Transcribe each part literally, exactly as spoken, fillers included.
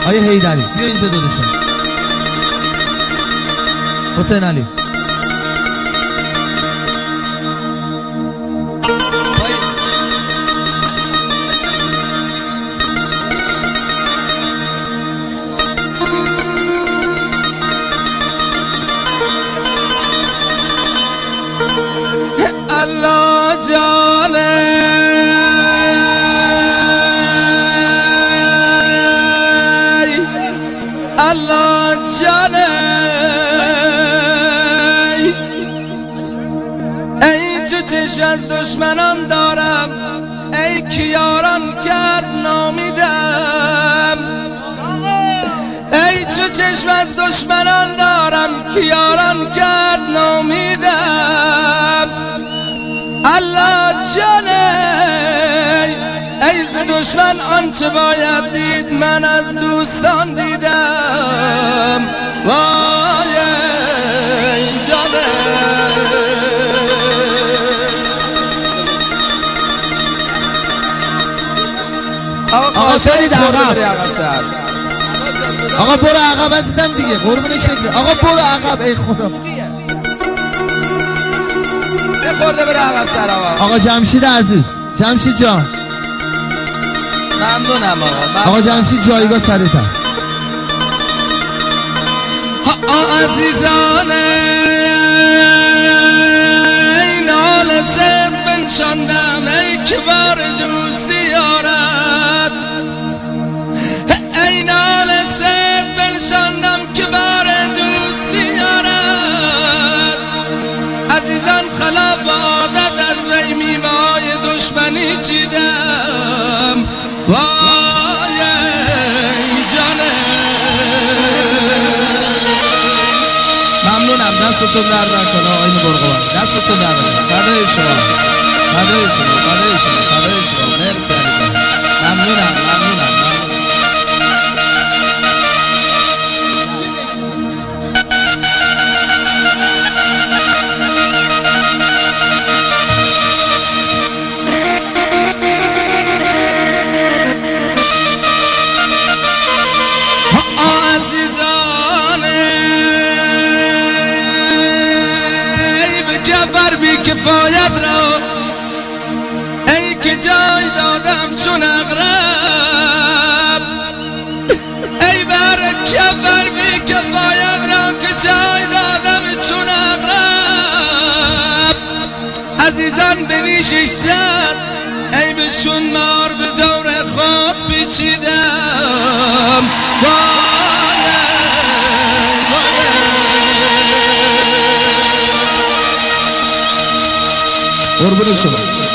آیه حیدری بیا اینجا داداشم. حسین علی الله جانه الله جانه ای چو چشم از دشمنان دارم، ای که یاران کرد نامیدم. ای چو چشم از دشمنان دارم که یاران کرد نامیدم. الله جانه ای ز دشمن آنچه باید دید من از دوستان دیدم. وای جانه آقا شدید عقب. آقا برو عقب عزیزم دیگه، قربون شکل. آقا برو عقب. ای خدا خورده بره عقب تر. آقا آقا جمشید عزیز، جمشید جان ممنونم. آقا آقا جمشید جایگاه سریع‌تر. عزیزان ای نال صد بنشاندم، ای که بار دوستی یارد. ای نال صد بنشاندم که بار دوستی یارد. عزیزان خلاف عادت از وی میوه های دشمنی چیدم. وای جانه ممنونم. دستتون درد نکنه آقای برقوان، دستتون درد نکنه. فدای شما، فدای شما، فدای شما، فدای شما. مرسی عزیزم. ممنونم، ممنونم. کفایت را ای که جای دادم چون اغرب. ای بر کفر بی کفایت را که جای دادم چون اغرب. عزیزان به نیشش زد ای بشون مار به دور خود پیچیدم. قربون شما.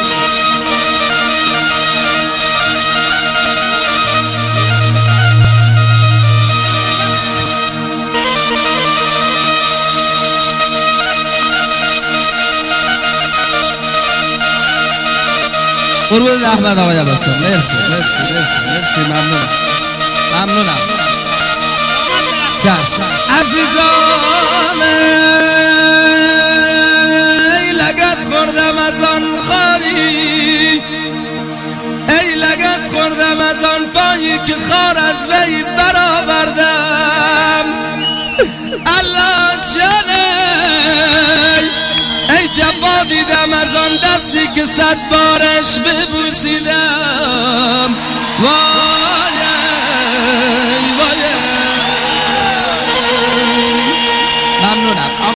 قربون احمد آقای عباسی. مرسی مرسی مرسی مرسی. ممنونم ممنونم. چشم عزیزان خوردم از آن خالی، ای لگت خوردم از آن پایی که خار از وی برآوردم. الله جانه ای جفا دیدم از آن دستی که صد بارش ببوسیدم. وای وای ممنونم.